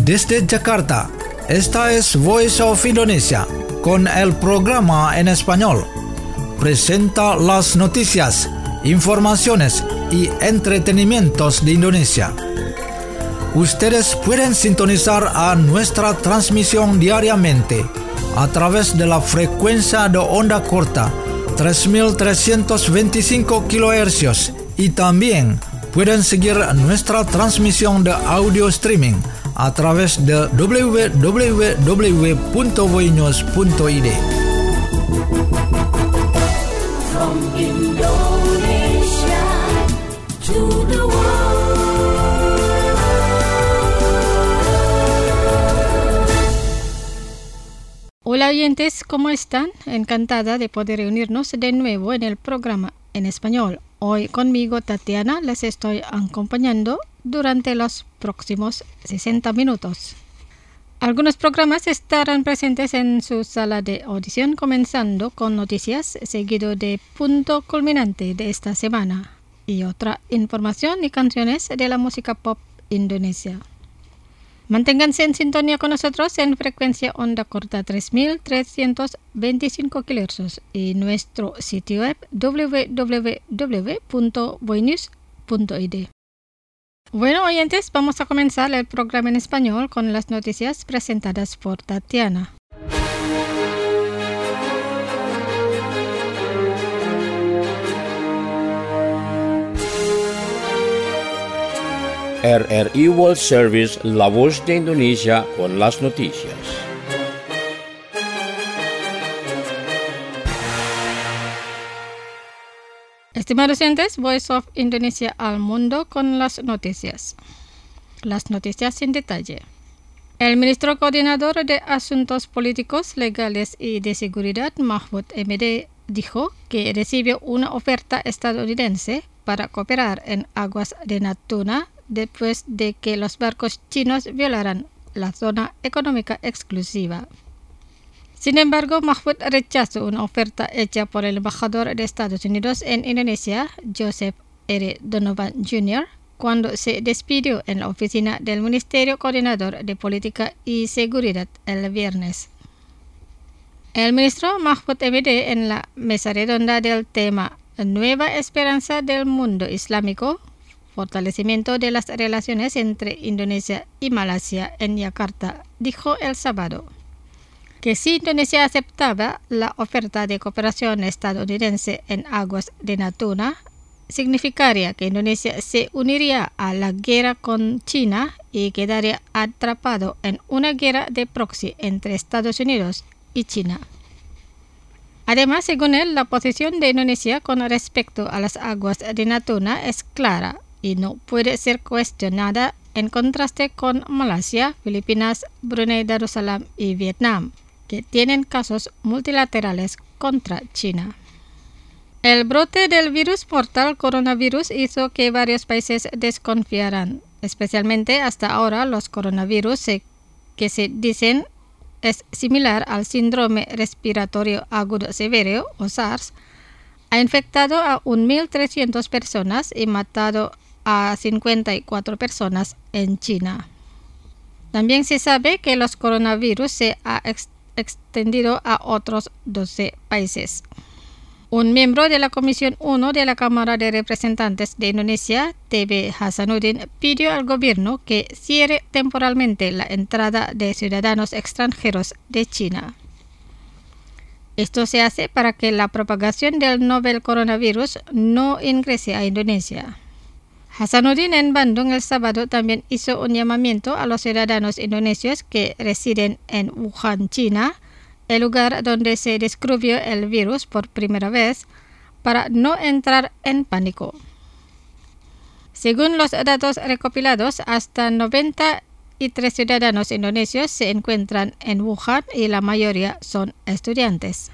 Desde Jakarta, esta es Voice of Indonesia, con el programa en español. Presenta las noticias, informaciones y entretenimientos de Indonesia. Ustedes pueden sintonizar a nuestra transmisión diariamente a través de la frecuencia de onda corta 3.325 kHz y también pueden seguir nuestra transmisión de audio streaming a través de www.voinews.id. From Indonesia to the Hola oyentes, ¿cómo están? Encantada de poder reunirnos de nuevo en el programa en español. Hoy conmigo, Tatiana, les estoy acompañando durante los próximos 60 minutos. Algunos programas estarán presentes en su sala de audición, comenzando con noticias, seguido de punto culminante de esta semana y otra información y canciones de la música pop indonesia. Manténganse en sintonía con nosotros en frecuencia onda corta 3.325 kHz y nuestro sitio web www.voinews.id. Bueno, oyentes, vamos a comenzar el programa en español con las noticias presentadas por Tatiana. RRI World Service, La Voz de Indonesia, con las noticias. Estimados oyentes, Voice of Indonesia al mundo con las noticias. Las noticias en detalle. El ministro coordinador de Asuntos Políticos, Legales y de Seguridad, Mahfud MD, dijo que recibió una oferta estadounidense para cooperar en aguas de Natuna después de que los barcos chinos violaran la zona económica exclusiva. Sin embargo, Mahfud rechazó una oferta hecha por el embajador de Estados Unidos en Indonesia, Joseph R. Donovan Jr., cuando se despidió en la oficina del Ministerio Coordinador de Política y Seguridad el viernes. El ministro Mahfud MD, en la mesa redonda del tema Nueva Esperanza del Mundo Islámico, fortalecimiento de las relaciones entre Indonesia y Malasia en Yakarta, dijo el sábado que si Indonesia aceptaba la oferta de cooperación estadounidense en aguas de Natuna, significaría que Indonesia se uniría a la guerra con China y quedaría atrapado en una guerra de proxy entre Estados Unidos y China. Además, según él, la posición de Indonesia con respecto a las aguas de Natuna es clara y no puede ser cuestionada en contraste con Malasia, Filipinas, Brunei Darussalam y Vietnam, que tienen casos multilaterales contra China. El brote del virus mortal coronavirus hizo que varios países desconfiaran, especialmente hasta ahora los coronavirus que se dicen es similar al síndrome respiratorio agudo severo o SARS, ha infectado a 1.300 personas y matado a 54 personas en China. También se sabe que los coronavirus se ha extendido a otros 12 países. Un miembro de la Comisión 1 de la Cámara de Representantes de Indonesia, TB Hasanuddin, pidió al gobierno que cierre temporalmente la entrada de ciudadanos extranjeros de China. Esto se hace para que la propagación del novel coronavirus no ingrese a Indonesia. Hasanuddin en Bandung el sábado también hizo un llamamiento a los ciudadanos indonesios que residen en Wuhan, China, el lugar donde se descubrió el virus por primera vez, para no entrar en pánico. Según los datos recopilados, hasta 93 ciudadanos indonesios se encuentran en Wuhan y la mayoría son estudiantes.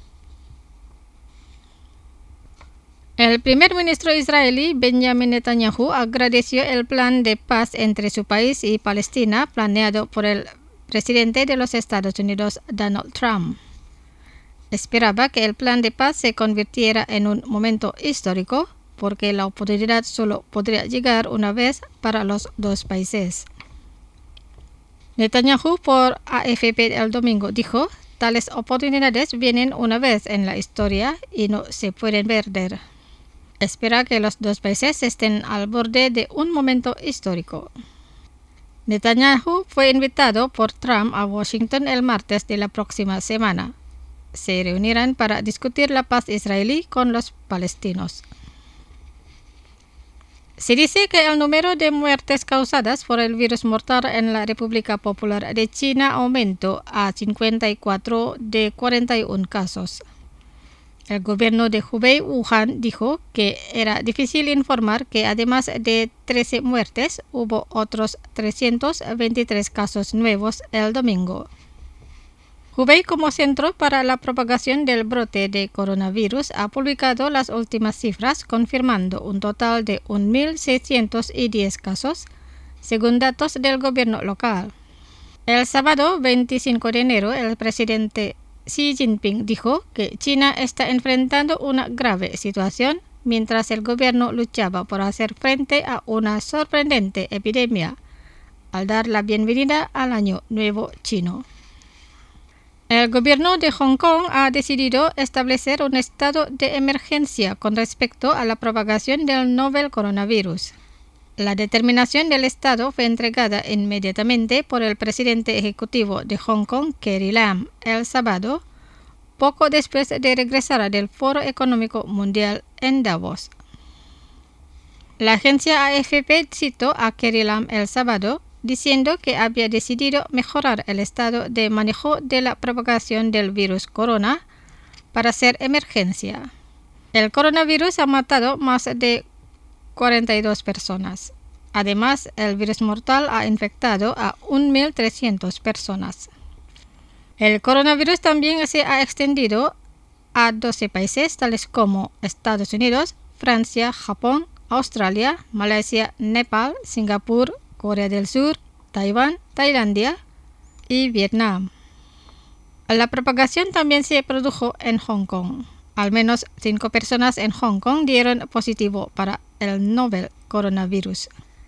El primer ministro israelí Benjamin Netanyahu agradeció el plan de paz entre su país y Palestina planeado por el presidente de los Estados Unidos, Donald Trump. Esperaba que el plan de paz se convirtiera en un momento histórico, porque la oportunidad solo podría llegar una vez para los dos países. Netanyahu por AFP el domingo dijo: tales oportunidades vienen una vez en la historia y no se pueden perder. Espera que los dos países estén al borde de un momento histórico. Netanyahu fue invitado por Trump a Washington el martes de la próxima semana. Se reunirán para discutir la paz israelí con los palestinos. Se dice que el número de muertes causadas por el virus mortal en la República Popular de China aumentó a 54 de 41 casos. El gobierno de Hubei, Wuhan, dijo que era difícil informar que además de 13 muertes, hubo otros 323 casos nuevos el domingo. Hubei, como centro para la propagación del brote de coronavirus, ha publicado las últimas cifras, confirmando un total de 1.610 casos, según datos del gobierno local. El sábado 25 de enero, el presidente Xi Jinping dijo que China está enfrentando una grave situación mientras el gobierno luchaba por hacer frente a una sorprendente epidemia, al dar la bienvenida al Año Nuevo Chino. El gobierno de Hong Kong ha decidido establecer un estado de emergencia con respecto a la propagación del novel coronavirus. La determinación del estado fue entregada inmediatamente por el presidente ejecutivo de Hong Kong, Carrie Lam, el sábado, poco después de regresar del Foro Económico Mundial en Davos. La agencia AFP citó a Carrie Lam el sábado, diciendo que había decidido mejorar el estado de manejo de la propagación del virus corona para hacer emergencia. El coronavirus ha matado más de 42 personas. Además, el virus mortal ha infectado a 1.300 personas. El coronavirus también se ha extendido a 12 países tales como Estados Unidos, Francia, Japón, Australia, Malasia, Nepal, Singapur, Corea del Sur, Taiwán, Tailandia y Vietnam. La propagación también se produjo en Hong Kong. Al menos 5 personas en Hong Kong dieron positivo para el novel coronavirus.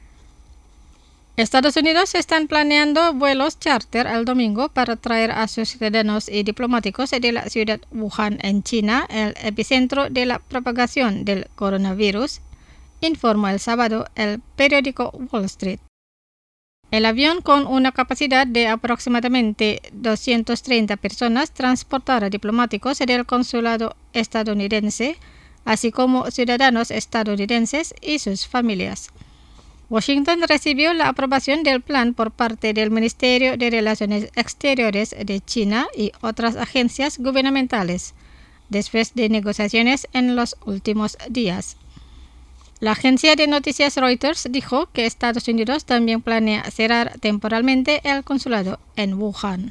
Estados Unidos están planeando vuelos charter el domingo para traer a sus ciudadanos y diplomáticos de la ciudad Wuhan en China, el epicentro de la propagación del coronavirus, informó el sábado el periódico Wall Street. El avión, con una capacidad de aproximadamente 230 personas, transportará diplomáticos del consulado estadounidense, así como ciudadanos estadounidenses y sus familias. Washington recibió la aprobación del plan por parte del Ministerio de Relaciones Exteriores de China y otras agencias gubernamentales, después de negociaciones en los últimos días. La agencia de noticias Reuters dijo que Estados Unidos también planea cerrar temporalmente el consulado en Wuhan.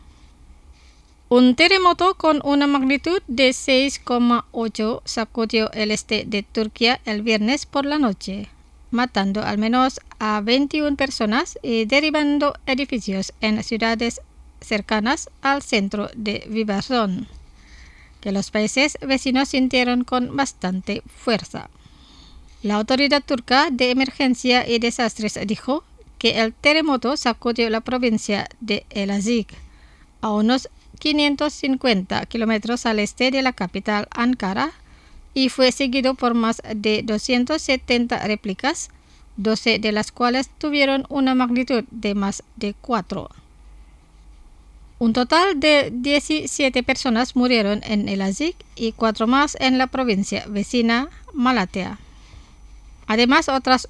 Un terremoto con una magnitud de 6,8 sacudió el este de Turquía el viernes por la noche, matando al menos a 21 personas y derribando edificios en ciudades cercanas al centro de vibración, que los países vecinos sintieron con bastante fuerza. La autoridad turca de emergencia y desastres dijo que el terremoto sacudió la provincia de Elazığ, a unos 550 kilómetros al este de la capital Ankara, y fue seguido por más de 270 réplicas, 12 de las cuales tuvieron una magnitud de más de 4. Un total de 17 personas murieron en Elazığ y 4 más en la provincia vecina Malatya. Además, otras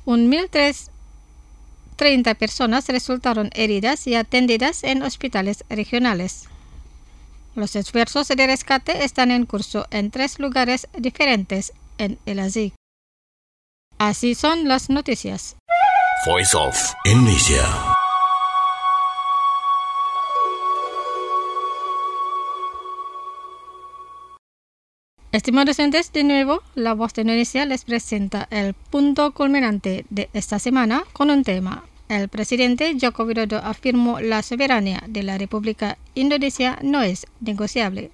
1.030 personas resultaron heridas y atendidas en hospitales regionales. Los esfuerzos de rescate están en curso en 3 lugares diferentes en Elazığ. Así son las noticias. Voice of Indonesia. Estimados oyentes, de nuevo, La Voz de Indonesia les presenta el punto culminante de esta semana con un tema. El presidente Joko Widodo afirmó la soberanía de la República Indonesia no es negociable.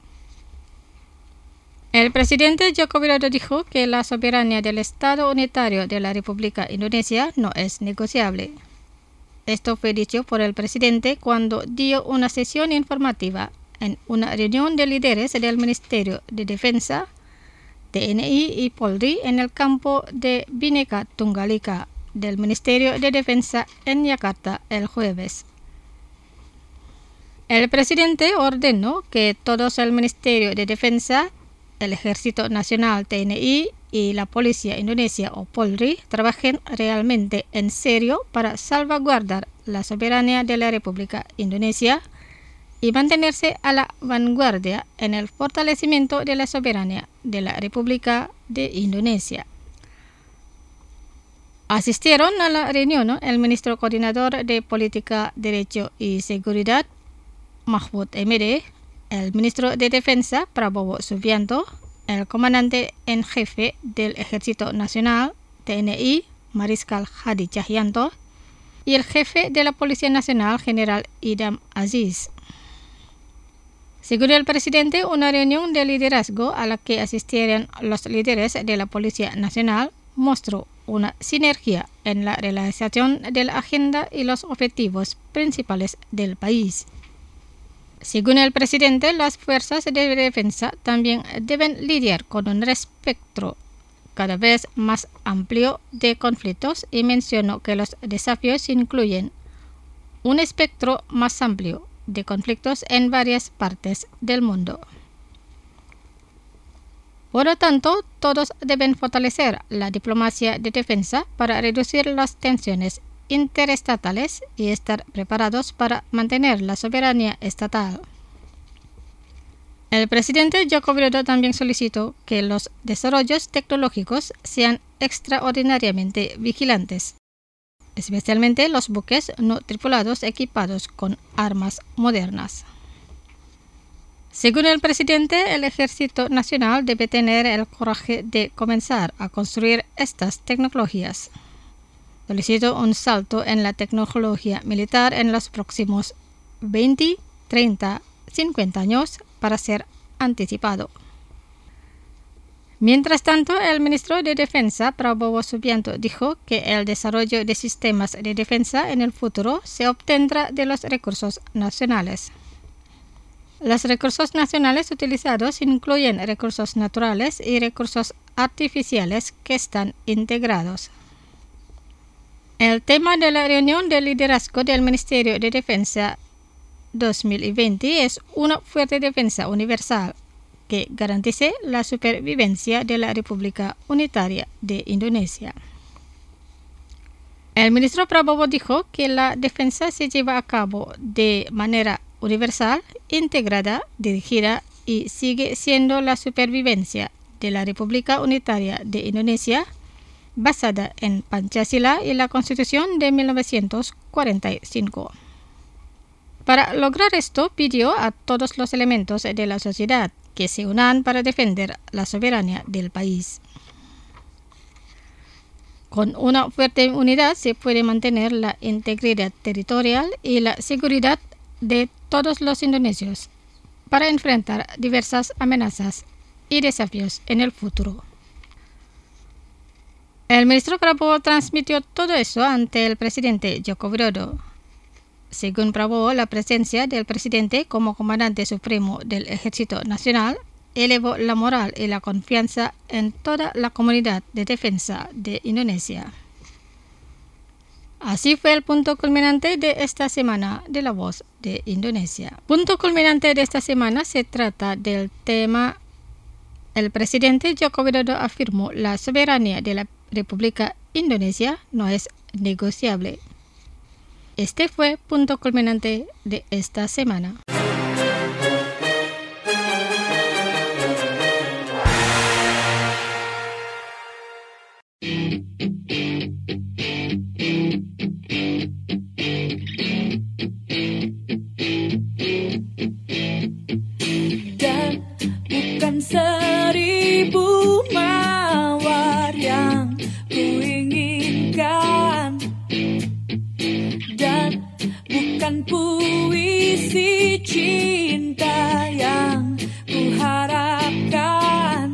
El presidente Joko Widodo dijo que la soberanía del Estado unitario de la República Indonesia no es negociable. Esto fue dicho por el presidente cuando dio una sesión informativa en una reunión de líderes del Ministerio de Defensa, TNI y Polri en el campo de Bhinneka Tunggal Ika del Ministerio de Defensa en Yakarta el jueves. El presidente ordenó que todos el Ministerio de Defensa, el Ejército Nacional TNI y la Policía Indonesia o Polri trabajen realmente en serio para salvaguardar la soberanía de la República Indonesia y mantenerse a la vanguardia en el fortalecimiento de la soberanía de la República de Indonesia. Asistieron a la reunión el ministro coordinador de Política, Derecho y Seguridad, Mahfud MD, el ministro de Defensa, Prabowo Subianto, el comandante en jefe del Ejército Nacional, TNI, Mariscal Hadi Cahyanto, y el jefe de la Policía Nacional, General Idham Aziz. Según el presidente, una reunión de liderazgo a la que asistieron los líderes de la Policía Nacional mostró una sinergia en la realización de la agenda y los objetivos principales del país. Según el presidente, las fuerzas de defensa también deben lidiar con un espectro cada vez más amplio de conflictos y mencionó que los desafíos incluyen un espectro más amplio de conflictos en varias partes del mundo. Por lo tanto, todos deben fortalecer la diplomacia de defensa para reducir las tensiones interestatales y estar preparados para mantener la soberanía estatal. El presidente Joko Widodo también solicitó que los desarrollos tecnológicos sean extraordinariamente vigilantes, especialmente los buques no tripulados equipados con armas modernas. Según el presidente, el Ejército Nacional debe tener el coraje de comenzar a construir estas tecnologías. Solicito un salto en la tecnología militar en los próximos 20, 30, 50 años para ser anticipado. Mientras tanto, el ministro de Defensa, Prabowo Subianto, dijo que el desarrollo de sistemas de defensa en el futuro se obtendrá de los recursos nacionales. Los recursos nacionales utilizados incluyen recursos naturales y recursos artificiales que están integrados. El tema de la reunión de liderazgo del Ministerio de Defensa 2020 es una fuerte defensa universal que garantice la supervivencia de la República Unitaria de Indonesia. El ministro Prabowo dijo que la defensa se lleva a cabo de manera universal, integrada, dirigida y sigue siendo la supervivencia de la República Unitaria de Indonesia basada en Pancasila y la Constitución de 1945. Para lograr esto, pidió a todos los elementos de la sociedad que se unan para defender la soberanía del país. Con una fuerte unidad se puede mantener la integridad territorial y la seguridad de todos los indonesios para enfrentar diversas amenazas y desafíos en el futuro. El ministro Prabowo transmitió todo eso ante el presidente Joko Widodo. Según Prabowo, la presencia del presidente como comandante supremo del Ejército Nacional elevó la moral y la confianza en toda la comunidad de defensa de Indonesia. Así fue el punto culminante de esta semana de La Voz de Indonesia. Punto culminante de esta semana se trata del tema: el presidente Joko Widodo afirmó la soberanía de la República Indonesia no es negociable. Este fue punto culminante de esta semana. Dan bukan 1000 mawar yang kuinginkan, dan bukan puisi cinta yang kuharapkan.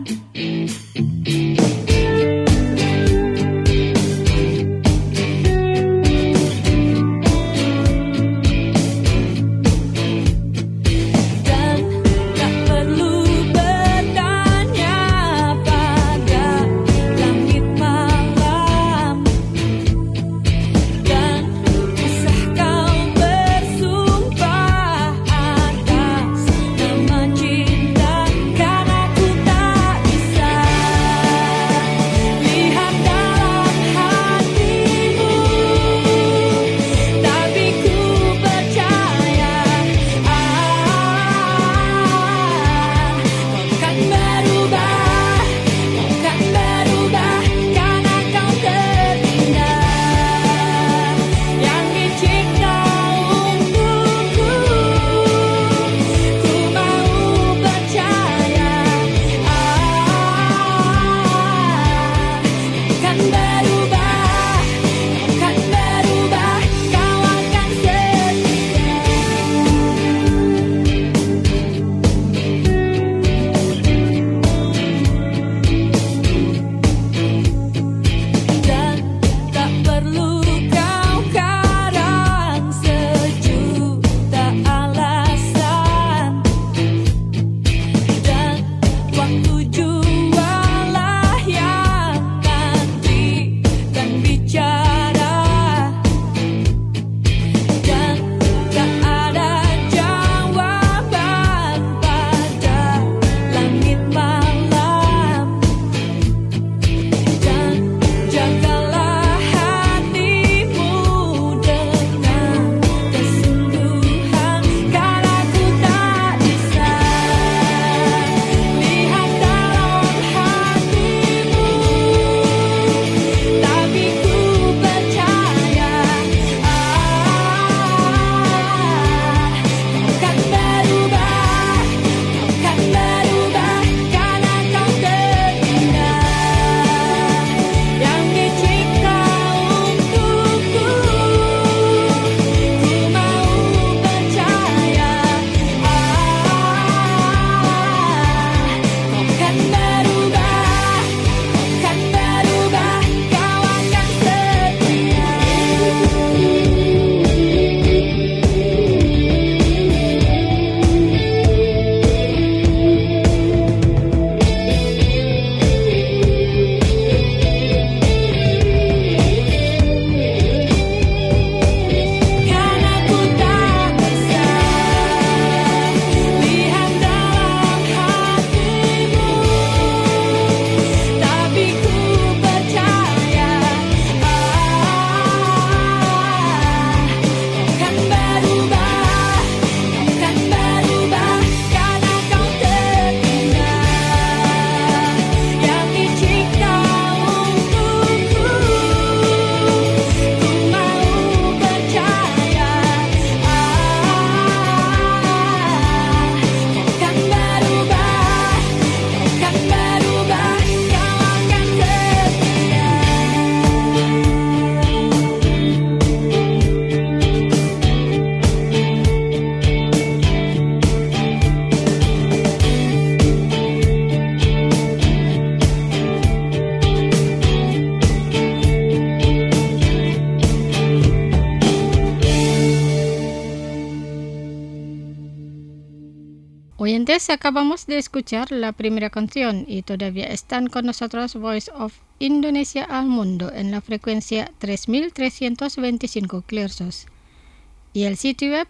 Oyentes, acabamos de escuchar la primera canción y todavía están con nosotros Voice of Indonesia al Mundo en la frecuencia 3325 kHz y el sitio web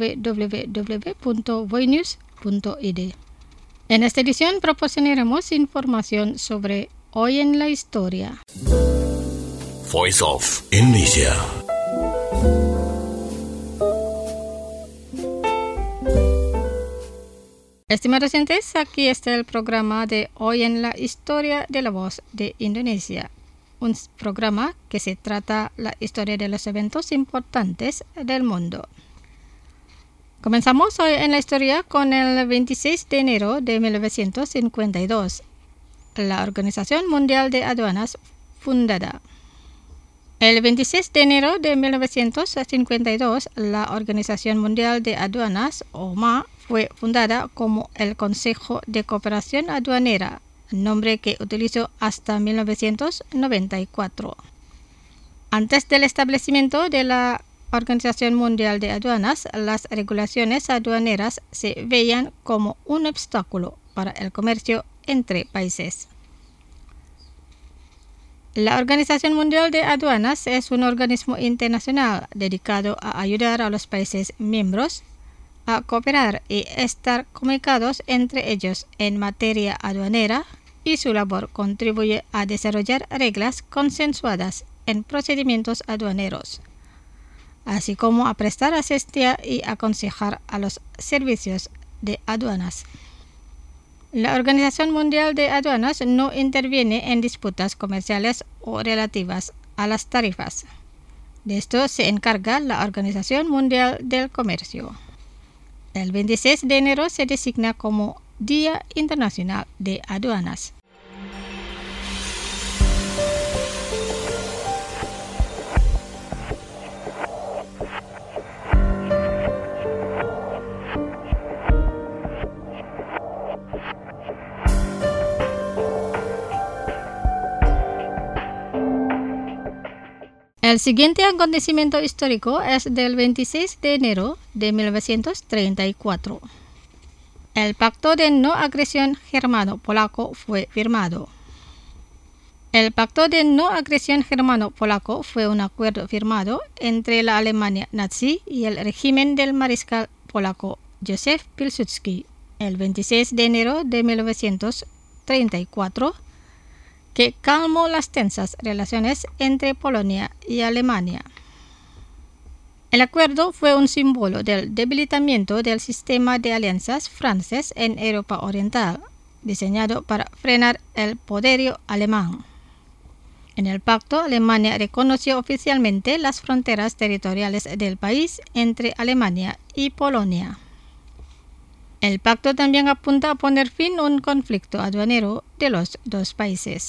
www.voinews.id. En esta edición proporcionaremos información sobre Hoy en la Historia. Voice of Indonesia. Estimados oyentes, aquí está el programa de Hoy en la Historia de la Voz de Indonesia, un programa que se trata la historia de los eventos importantes del mundo. Comenzamos hoy en la historia con el 26 de enero de 1952, la Organización Mundial de Aduanas fundada. El 26 de enero de 1952, la Organización Mundial de Aduanas, OMA, fue fundada como el Consejo de Cooperación Aduanera, nombre que utilizó hasta 1994. Antes del establecimiento de la Organización Mundial de Aduanas, las regulaciones aduaneras se veían como un obstáculo para el comercio entre países. La Organización Mundial de Aduanas es un organismo internacional dedicado a ayudar a los países miembros a cooperar y estar comunicados entre ellos en materia aduanera, y su labor contribuye a desarrollar reglas consensuadas en procedimientos aduaneros, así como a prestar asistencia y aconsejar a los servicios de aduanas. La Organización Mundial de Aduanas no interviene en disputas comerciales o relativas a las tarifas. De esto se encarga la Organización Mundial del Comercio. El 26 de enero se designa como Día Internacional de Aduanas. El siguiente acontecimiento histórico es del 26 de enero de 1934. El Pacto de No Agresión Germano-Polaco fue firmado. El Pacto de No Agresión Germano-Polaco fue un acuerdo firmado entre la Alemania nazi y el régimen del mariscal polaco Józef Pilsudski el 26 de enero de 1934, que calmó las tensas relaciones entre Polonia y Alemania. El acuerdo fue un símbolo del debilitamiento del sistema de alianzas francés en Europa Oriental, diseñado para frenar el poderío alemán. En el pacto, Alemania reconoció oficialmente las fronteras territoriales del país entre Alemania y Polonia. El pacto también apunta a poner fin a un conflicto aduanero de los dos países.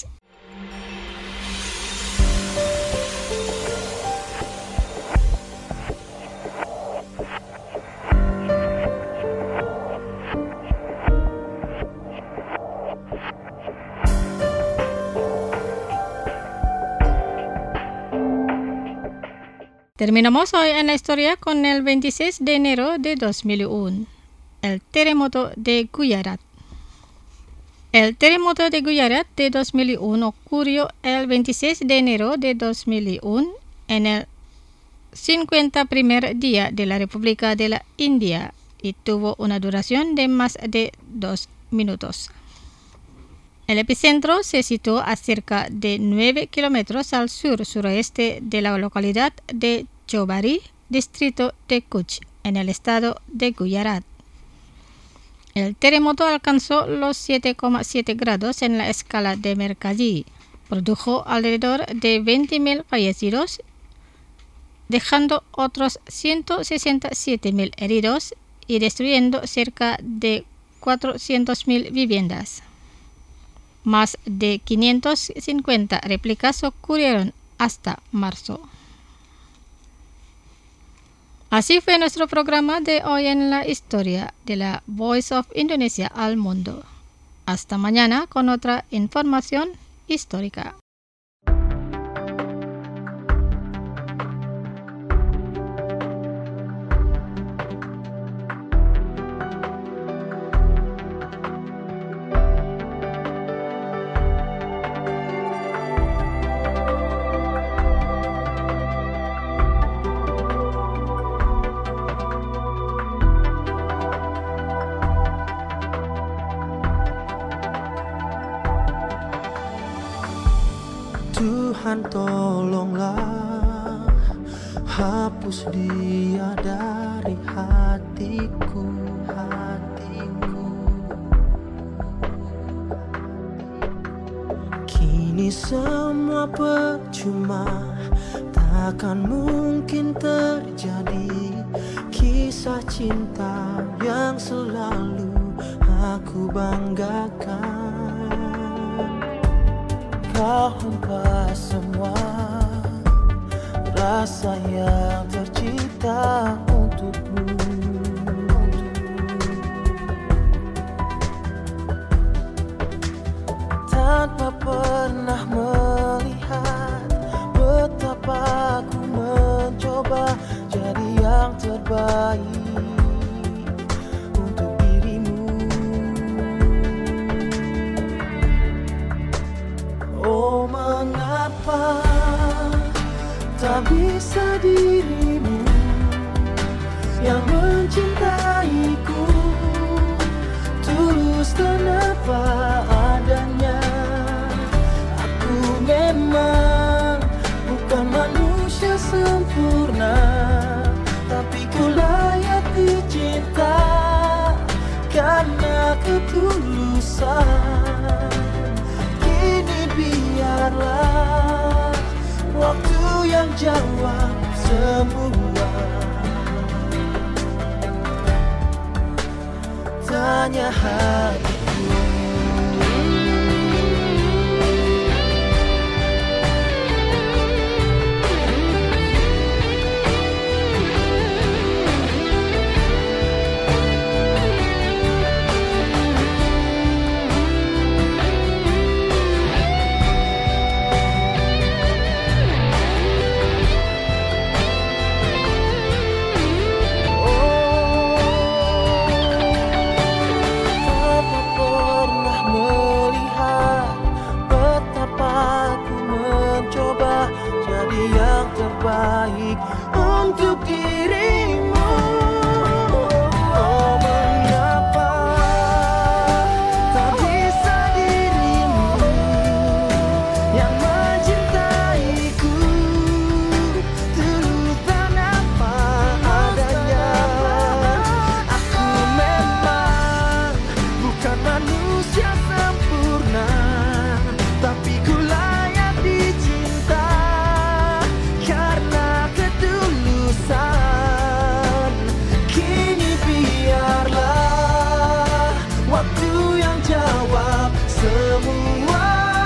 Terminamos hoy en la historia con el 26 de enero de 2001, el terremoto de Guyarat. El terremoto de Guyarat de 2001 ocurrió el 26 de enero de 2001 en el 51º día de la República de la India y tuvo una duración de más de 2 minutos. El epicentro se situó a cerca de 9 kilómetros al sur-suroeste de la localidad de Chowbari, distrito de Kutch, en el estado de Guyarat. El terremoto alcanzó los 7,7 grados en la escala de Mercalli, produjo alrededor de 20.000 fallecidos, dejando otros 167.000 heridos y destruyendo cerca de 400.000 viviendas. Más de 550 réplicas ocurrieron hasta marzo. Así fue nuestro programa de hoy en la historia de la Voice of Indonesia al mundo. Hasta mañana con otra información histórica. Tuhan tolonglah, hapus dia dari hatiku. Kini semua percuma, takkan mungkin terjadi kisah cinta yang selalu aku banggakan. Kau hempas semua rasa yang tercipta untukmu. Tanpa pernah melihat betapa aku mencoba jadi yang terbaik untuk dirimu. Oh, mengapa tak bisa dirimu yang mencintaiku tulus dan apa adanya. Aku memang bukan manusia sempurna, tapi ku layak dicinta karena ketulusan. Kini biarlah waktu yang jawab semua. Tanya hatiku. Baik untuk dirimu. Oh, mengapa tak bisa dirimu yang mencintaiku tulus dan apa adanya. Aku memang bukan manusia sempurna, tapi ku layak dicinta karena ketulusan. Kini biarlah waktu yang jawab semua.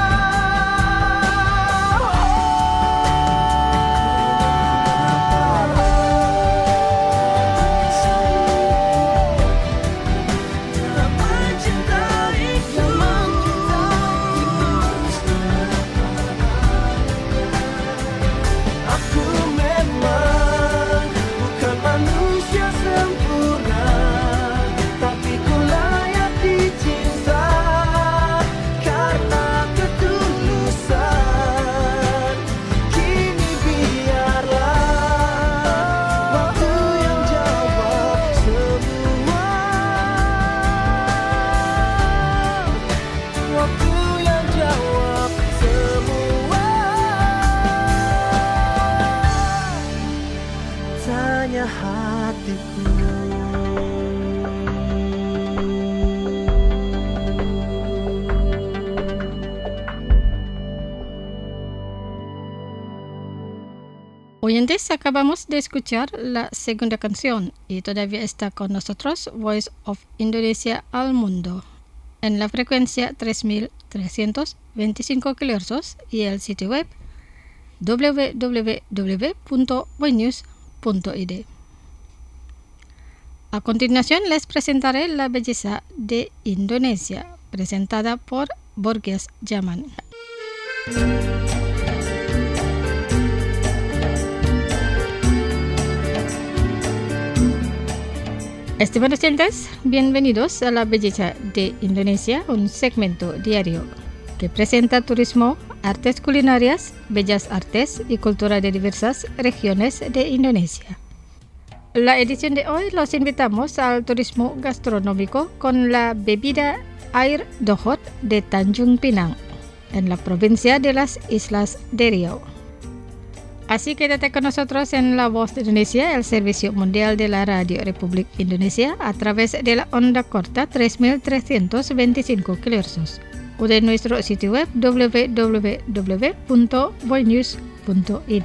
Tanya hatiku. Oyentes, acabamos de escuchar la segunda canción y todavía está con nosotros Voice of Indonesia al Mundo en la frecuencia 3325 kHz y el sitio web www.boynews.id. A continuación les presentaré la belleza de Indonesia, presentada por Borges Jaman. Estimados oyentes, bienvenidos a la belleza de Indonesia, un segmento diario que presenta turismo, artes culinarias, bellas artes y cultura de diversas regiones de Indonesia. La edición de hoy los invitamos al turismo gastronómico con la bebida air dohot de Tanjung Pinang. en la provincia de las Islas de Riau. Así quédate con nosotros en La Voz de Indonesia, el servicio mundial de la Radio Republik Indonesia, a través de la onda corta 3325 kHz o de nuestro sitio web www.voinews.id.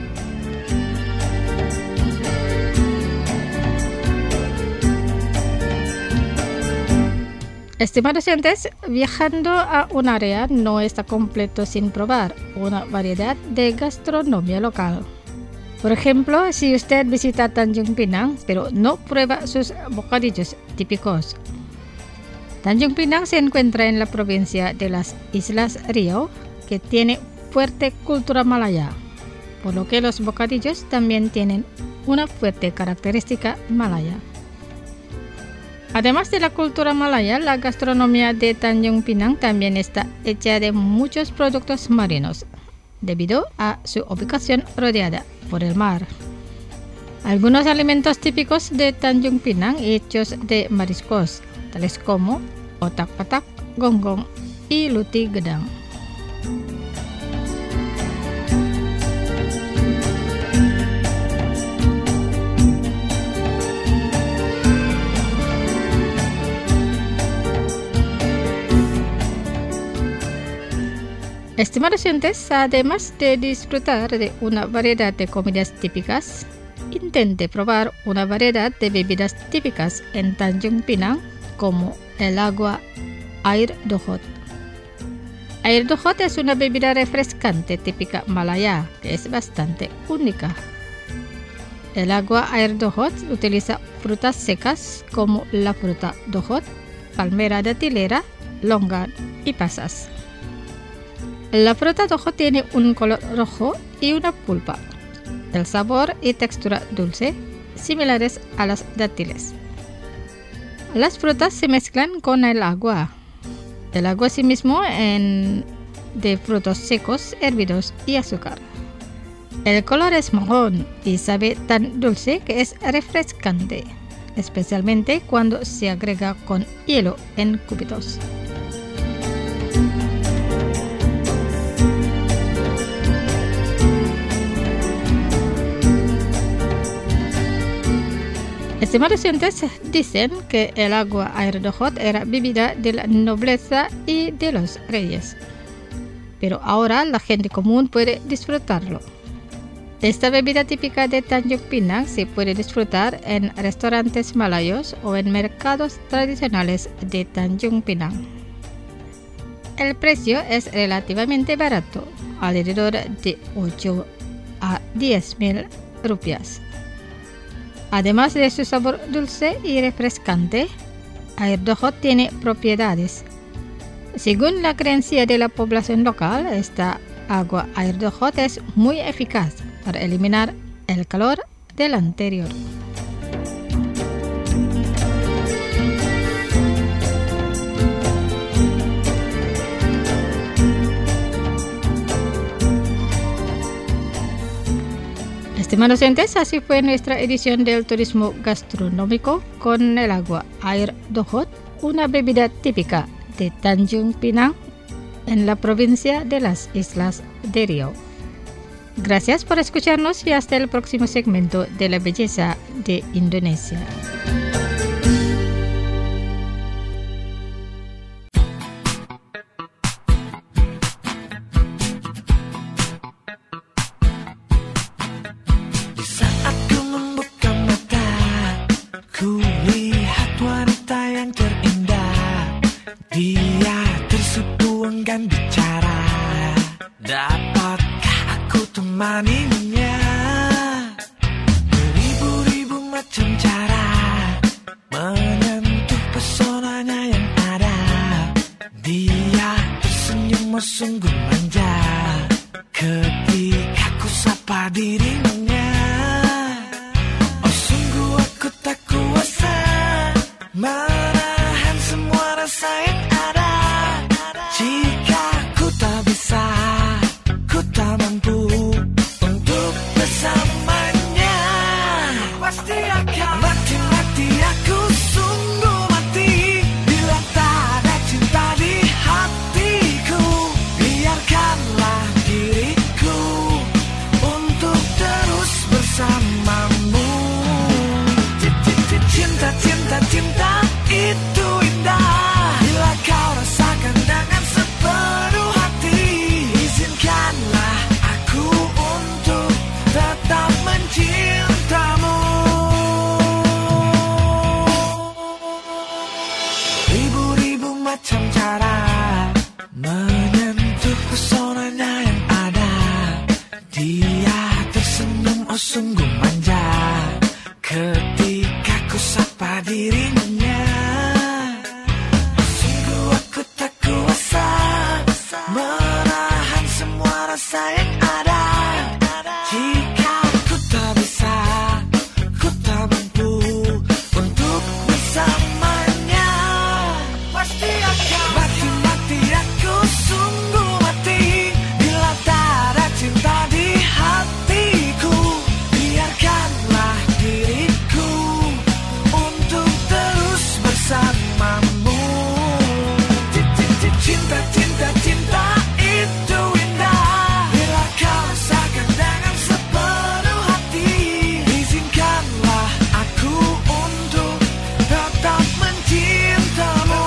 Estimados oyentes, viajando a un área no está completo sin probar una variedad de gastronomía local. Por ejemplo, si usted visita Tanjung Pinang pero no prueba sus bocadillos típicos. Tanjung Pinang se encuentra en la provincia de las Islas Riau, que tiene fuerte cultura malaya, por lo que los bocadillos también tienen una fuerte característica malaya. Además de la cultura malaya, la gastronomía de Tanjung Pinang también está hecha de muchos productos marinos, debido a su ubicación rodeada por el mar. Algunos alimentos típicos de Tanjung Pinang hechos de mariscos, tales como otak-otak, gonggong, y luti gedang. Estimados oyentes, además de disfrutar de una variedad de comidas típicas, intente probar una variedad de bebidas típicas en Tanjung Pinang, como el agua air dohot. Air dohot es una bebida refrescante típica malaya que es bastante única. El agua air dohot utiliza frutas secas como la fruta dohot, palmera datilera, longan y pasas. La fruta dohot tiene un color rojo y una pulpa. El sabor y textura dulce, similares a las dátiles. Las frutas se mezclan con el agua. El agua asimismo de frutos secos, hervidos y azúcar. El color es marrón y sabe tan dulce que es refrescante, especialmente cuando se agrega con hielo en cubitos. Estimados oyentes, dicen que el agua air dohot era bebida de la nobleza y de los reyes, pero ahora la gente común puede disfrutarlo. Esta bebida típica de Tanjung Pinang se puede disfrutar en restaurantes malayos o en mercados tradicionales de Tanjung Pinang. El precio es relativamente barato, alrededor de 8 a 10.000 rupias. Además de su sabor dulce y refrescante, air dohot tiene propiedades. Según la creencia de la población local, esta agua air dohot es muy eficaz para eliminar el calor del anterior. Estimados oyentes, así fue nuestra edición del turismo gastronómico con el agua air dohot, una bebida típica de Tanjung Pinang en la provincia de las Islas de Riau. Gracias por escucharnos y hasta el próximo segmento de la belleza de Indonesia. Sungguh manja ketika ku sapa dirinya. Oh sungguh aku tak kuasa menahan semua rasa yang ada. Jika ku tak bisa, ku tak mampu untuk bersamanya. Pasti akan mati-mati aku sungguh mati bila tak ada cinta di hatiku. rasa yang ada. Jika ku tak bisa, ku tak mampu untuk bersamanya, pasti akan mati-mati aku sungguh mati bila tak ada cinta di hatiku. Biarkanlah diriku untuk terus bersamamu. Cinta, cinta, cinta itu indah bila kau rasakan dengan sepenuh hati. Izinkanlah aku untuk tetap mencintamu.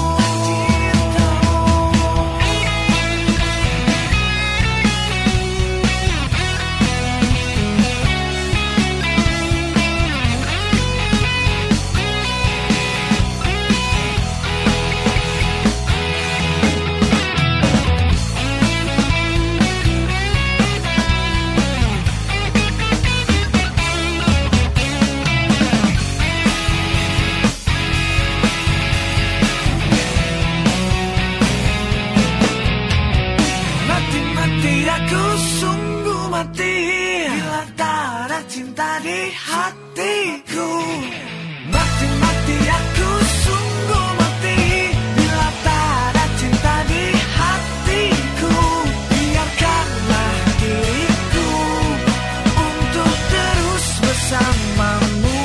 Mati-mati aku sungguh mati bila tak ada cinta di hatiku. Mati-mati aku sungguh mati bila tak ada cinta di hatiku. Biarkanlah diriku untuk terus bersamamu.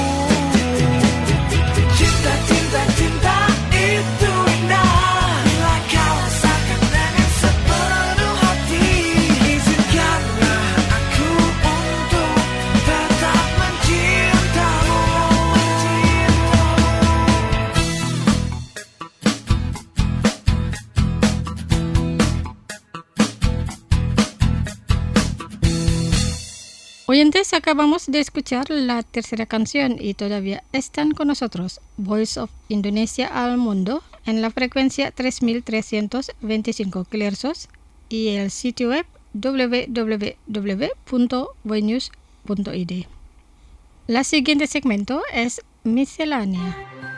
Cinta, cinta, cinta itu indah bila kau rasakan dengan sepenuh hati. Izinkanlah aku untuk tetap mencintamu. Oyentes, acabamos de escuchar la tercera canción y todavía están con nosotros Voice of Indonesia al Mundo en la frecuencia 3325 kHz y el sitio web www.voinews.id. La siguiente segmento es Miscelánea.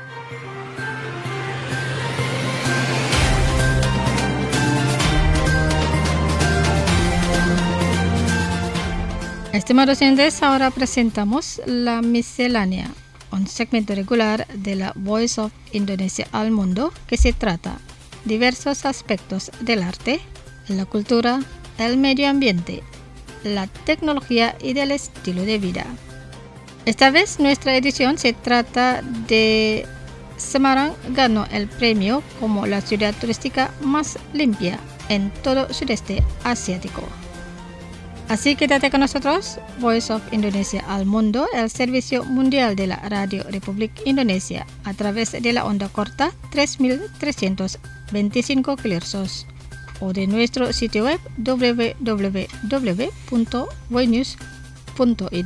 Estimados oyentes, ahora presentamos la Miscelánea, un segmento regular de la Voice of Indonesia al Mundo que se trata diversos aspectos del arte, la cultura, el medio ambiente, la tecnología y del estilo de vida. Esta vez nuestra edición se trata de Semarang ganó el premio como la ciudad turística más limpia en todo sudeste asiático. Así quédate con nosotros, Voice of Indonesia al Mundo, el servicio mundial de la Radio Republik Indonesia a través de la onda corta 3325 kHz o de nuestro sitio web www.voinews.id.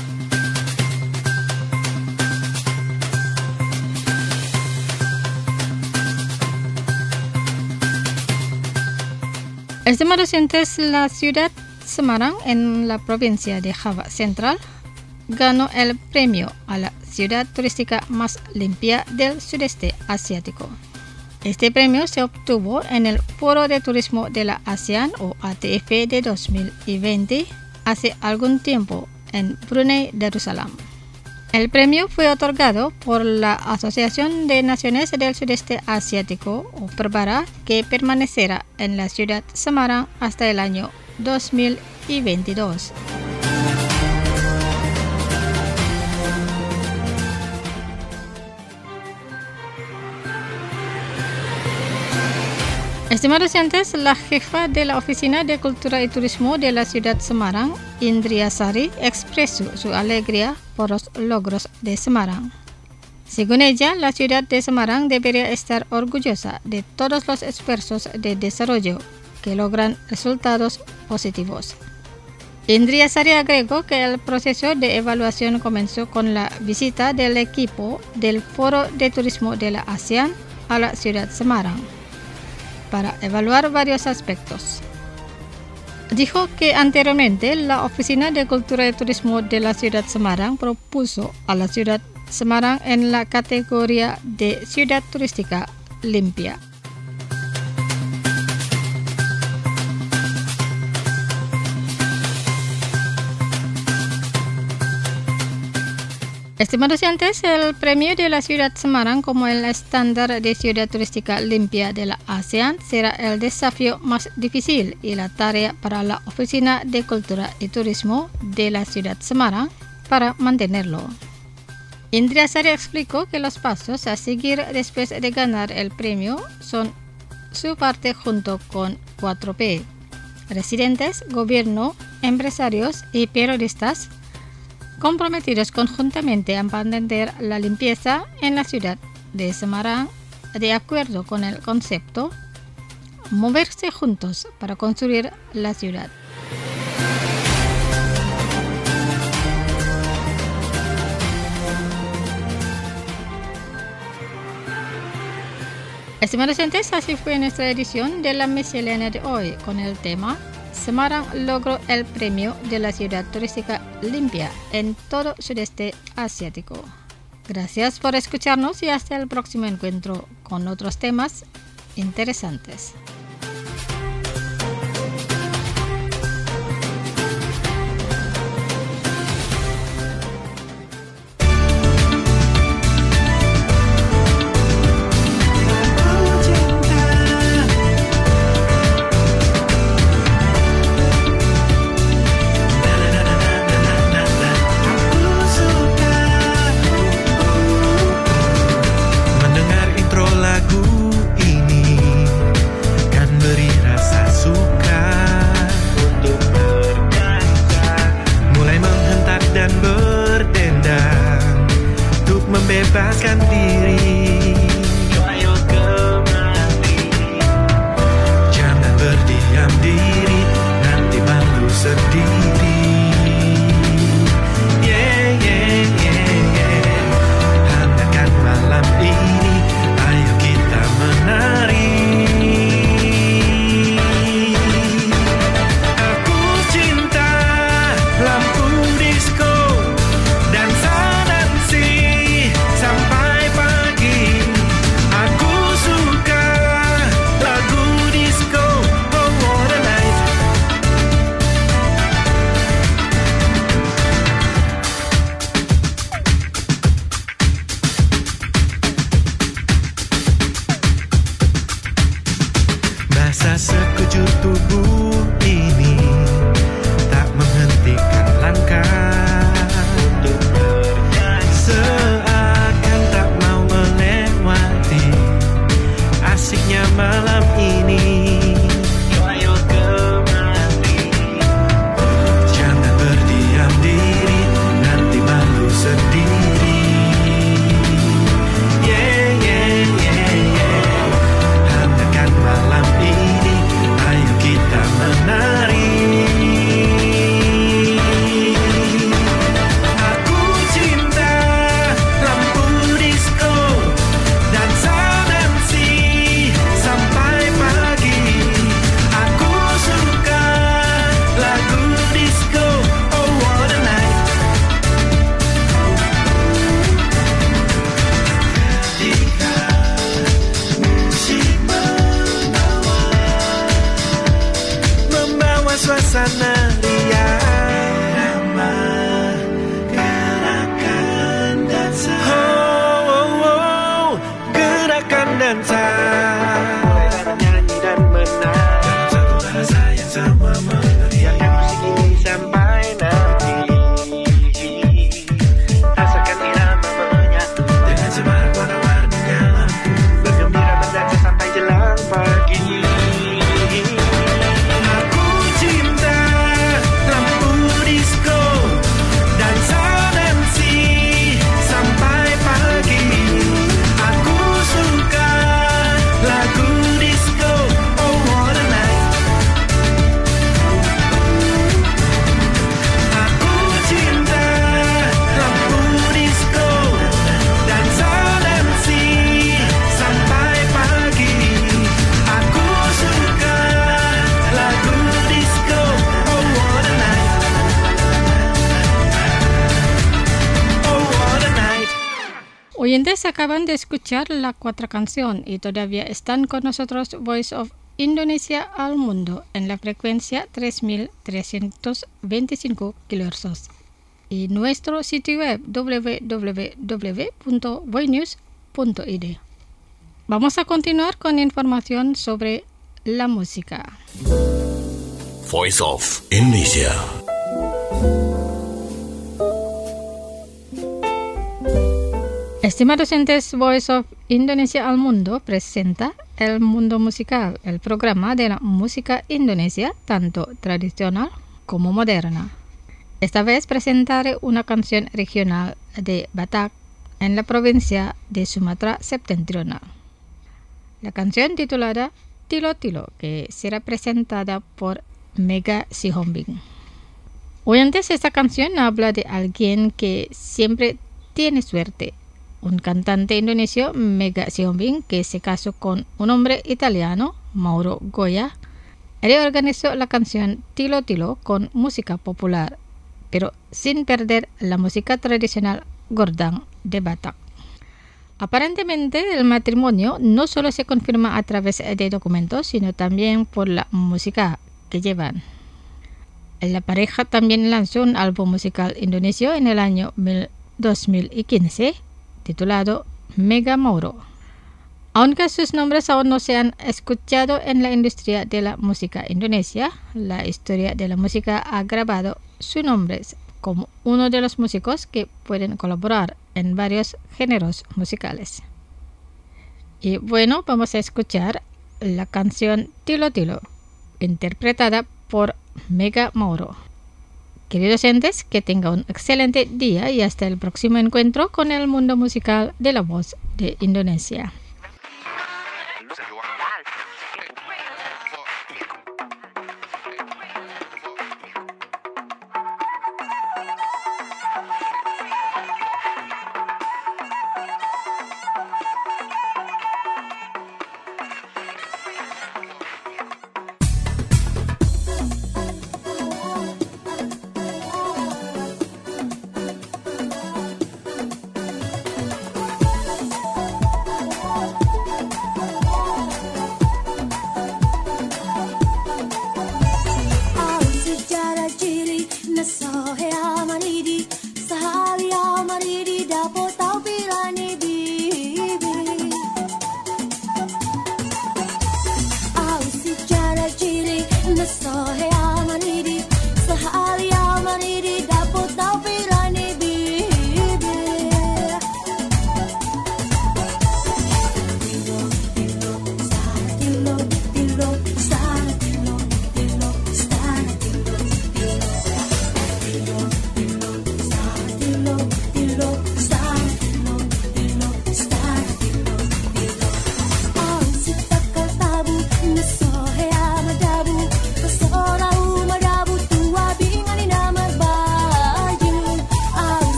Estimados oyentes, la ciudad Semarang en la provincia de Java Central ganó el premio a la ciudad turística más limpia del sudeste asiático. Este premio se obtuvo en el Foro de Turismo de la ASEAN o ATF de 2020 hace algún tiempo en Brunei Darussalam. El premio fue otorgado por la Asociación de Naciones del Sudeste Asiático o PERBARA, que permanecerá en la ciudad Semarang hasta el año 2022. Estimados oyentes, la jefa de la Oficina de Cultura y Turismo de la ciudad Semarang, Indria Sari, expresó su alegría por los logros de Semarang. Según ella, la ciudad de Semarang debería estar orgullosa de todos los esfuerzos de desarrollo que logran resultados positivos. Indria Sari agregó que el proceso de evaluación comenzó con la visita del equipo del Foro de Turismo de la ASEAN a la ciudad Semarang para evaluar varios aspectos. Dijo que anteriormente la Oficina de Cultura y Turismo de la ciudad Semarang propuso a la ciudad Semarang en la categoría de ciudad turística limpia. Estimados oyentes, el premio de la ciudad Semarang como el estándar de ciudad turística limpia de la ASEAN será el desafío más difícil y la tarea para la Oficina de Cultura y Turismo de la ciudad Semarang para mantenerlo. Indria Sari explicó que los pasos a seguir después de ganar el premio son su parte junto con 4P, residentes, gobierno, empresarios y periodistas, comprometidos conjuntamente a mantener la limpieza en la ciudad de Semarang de acuerdo con el concepto moverse juntos para construir la ciudad. Estimados oyentes, así fue nuestra edición de la miscelánea de hoy con el tema Semarang logró el premio de la ciudad turística limpia en todo sudeste asiático. Gracias por escucharnos y hasta el próximo encuentro con otros temas interesantes. Bebaskan diri, ayo kembali. Jangan berdiam diri, nanti malu sendiri. Hangatkan malam ini, ayo kita menari. Aku cinta lampu disco dan sampai pagi. Aku suka lagu disco, oh what a night. Basah sekujur tubuh ini tak menghentikan langkah untuk seakan tak mau melewati asiknya malam ini. Ayo kembali. Jangan berdiam diri, nanti malu sendiri. Hangatkan malam ini, ayo kita menari. Suasana riang, ramah, gerakan dansa. Gerakan dansa. Mulai nyanyi dan menang dalam satu bahasa yang sama mengerti. Biarkan musik ini sampai nanti. Rasakan irama menyatu dengan semarak warna-warninya lampu. Bergembira mendansa sampai jelang pagi. Oyentes acaban de escuchar la cuarta canción y todavía están con nosotros Voice of Indonesia al Mundo en la frecuencia 3325 kHz. y nuestro sitio web www.voinews.id. Vamos a continuar con información sobre la música. Voice of Indonesia. Estimados oyentes, Voice of Indonesia al Mundo presenta El Mundo Musical, el programa de la música indonesia, tanto tradicional como moderna. Esta vez presentaré una canción regional de Batak, en la provincia de Sumatra Septentrional. La canción titulada Tilo Tilo, que será presentada por Mega Sihombing. Oyentes, esta canción habla de alguien que siempre tiene suerte. Un cantante indonesio, Mega Sihombing, que se casó con un hombre italiano, Mauro Goya, reorganizó la canción Tilo Tilo con música popular, pero sin perder la música tradicional Gordang de Batak. Aparentemente, el matrimonio no solo se confirma a través de documentos, sino también por la música que llevan. La pareja también lanzó un álbum musical indonesio en el año 2015, titulado Mega Mauro. Aunque sus nombres aún no se han escuchado en la industria de la música indonesia, la historia de la música ha grabado sus nombres como uno de los músicos que pueden colaborar en varios géneros musicales. Y bueno, vamos a escuchar la canción Tilo Tilo, interpretada por Mega Mauro. Queridos oyentes, que tengan un excelente día y hasta el próximo encuentro con el mundo musical de la voz de Indonesia.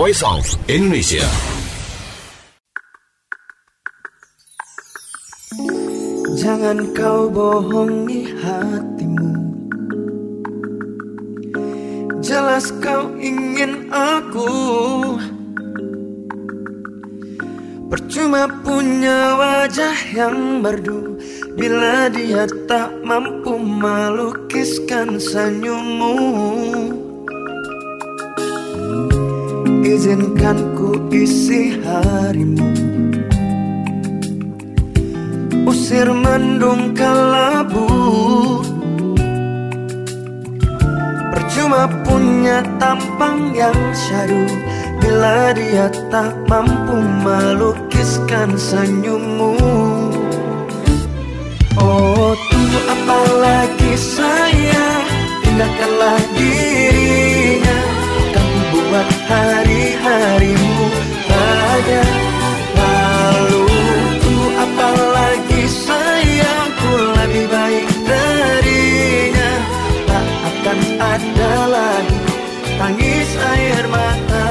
Voice of Indonesia. Jangan kau bohongi hatimu. Jelas kau ingin aku. Percuma punya wajah yang merdu bila dia tak mampu melukiskan senyummu. Izinkan ku isi harimu, usir mendung kelabu. Percuma punya tampang yang syahdu bila dia tak mampu melukiskan senyummu. Oh, tunggu apa lagi sayang, tinggalkanlah dirinya. Akan buat hari-harimu bahagia. Lalu tunggu apa lagi sayang, ku lebih baik darinya. Tak akan ada lagi tangis air mata.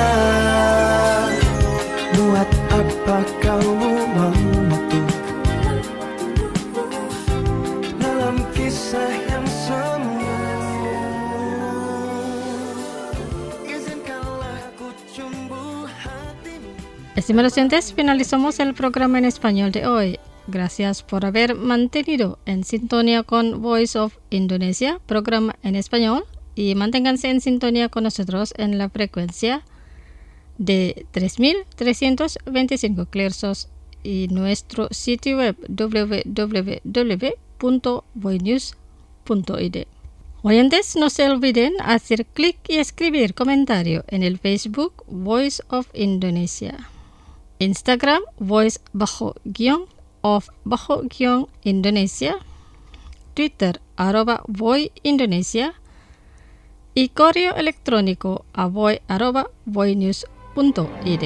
Buat apa kau mengutuk dalam kisah yang semu? Izinkanlah ku cumbu hatimu. Estimados oyentes, finalizamos el programa en español de hoy. Gracias por haber mantenido en sintonía con Voice of Indonesia, programa en español, y manténganse en sintonía con nosotros en la frecuencia de 3325 kHz y nuestro sitio web www.voinews.id. Oyentes, no se olviden hacer clic y escribir comentario en el Facebook Voice of Indonesia, Instagram voice_of_Indonesia, Twitter @voindonesia y correo electrónico a voy@voinews.id.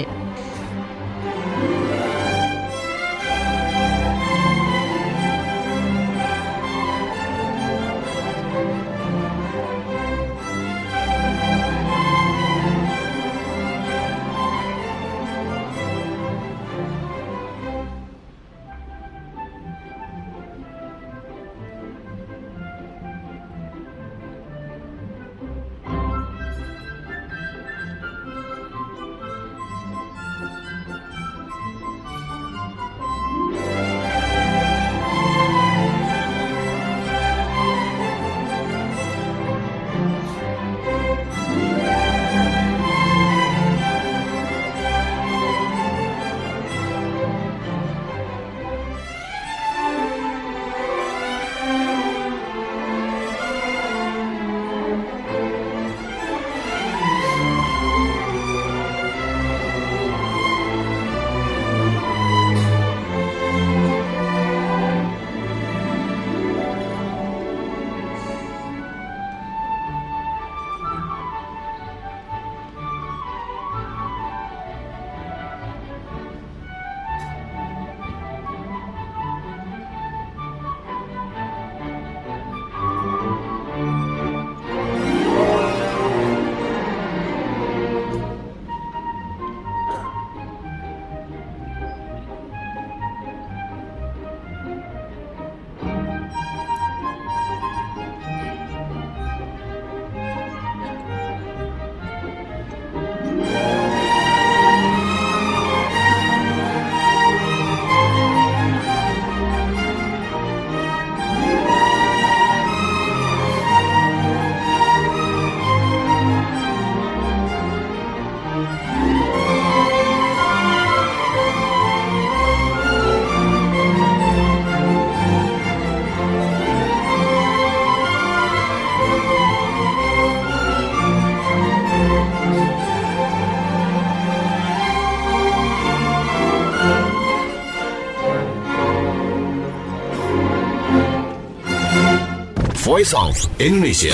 Voice of Indonesia.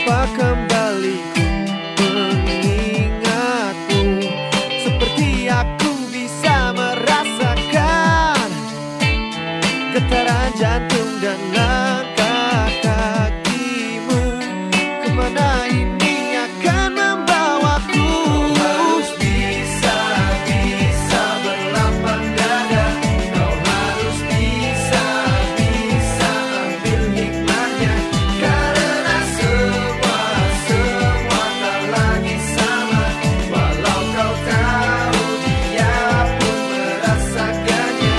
Mengapa kembali ku mengingatmu, seperti aku bisa merasakan getaran jantung dan langkah kakimu. Kemana ini akan membawaku? Harus bisa berlapang dada. Kau harus bisa ambil hikmahnya. Karena semua tak lagi sama. Walau kau tahu dia pun merasakannya.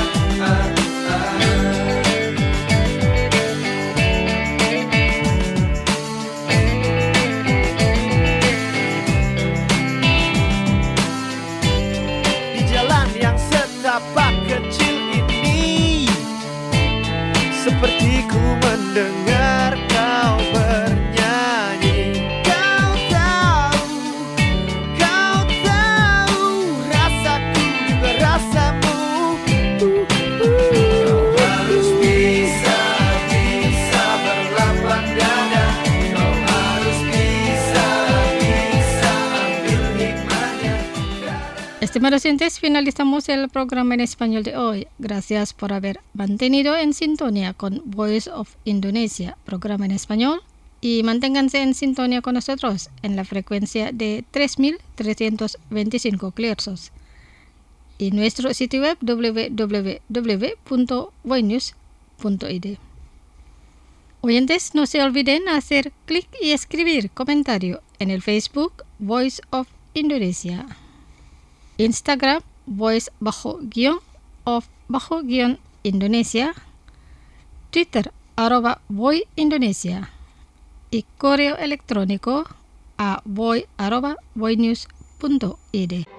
Di jalan yang setapak kecil ini, seperti ku mendengar kau bernyanyi. Kau tahu rasaku juga rasamu. Kau harus bisa berlapang dada. Kau harus bisa ambil hikmahnya. Estimados oyentes, finalizamos el programa en español de hoy. Gracias por haber mantenido en sintonía con Voice of Indonesia, programa en español, y manténganse en sintonía con nosotros en la frecuencia de 3.325 kHz y nuestro sitio web www.voinews.id. Oyentes, no se olviden hacer clic y escribir comentario en el Facebook Voice of Indonesia, Instagram voice_of_Indonesia, Twitter @voindonesia y correo electrónico a voy@voinews.id.